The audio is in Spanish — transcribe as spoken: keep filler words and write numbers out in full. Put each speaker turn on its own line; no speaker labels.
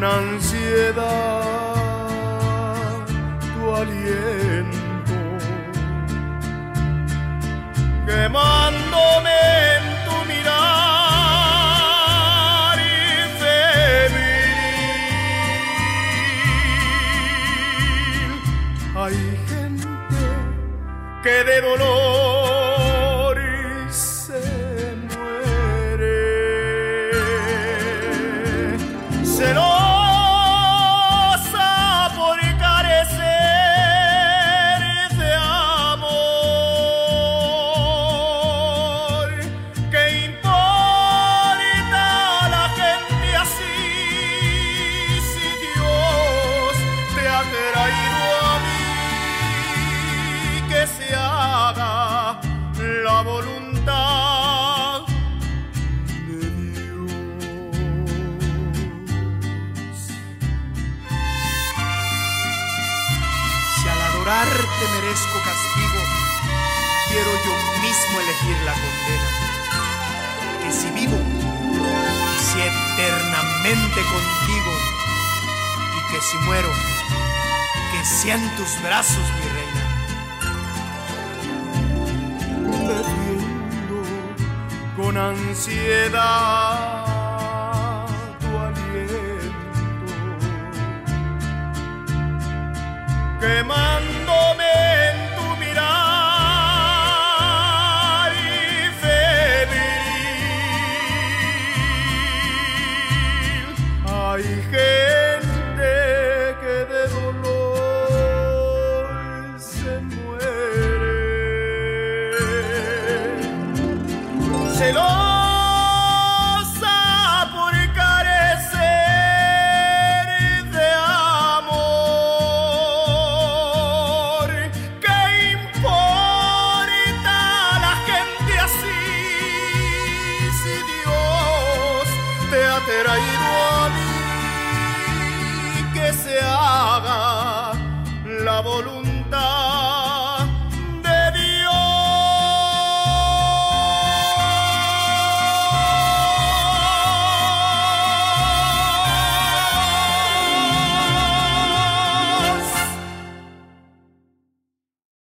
con ansiedad tu aliento, quemándome en tu mirar febril. Hay gente que de dolor se muere, celosa por carecer de amor. ¿Qué importa a la gente así si Dios te ha traído a mí? Que se haga la voluntad de Dios.
Si al adorarte merezco castigo, quiero yo mismo elegir la condena. Que si vivo, sea eternamente contigo, y que si muero, que sea en tus brazos, mi reina.
Bebiendo con ansiedad tu aliento, quemándome en tu mirar febril. Hay gente que de dolor se muere, celosa por carecer de amor. ¿Qué importa a la gente así si Dios te ha traído a mí? Que se haga la voluntad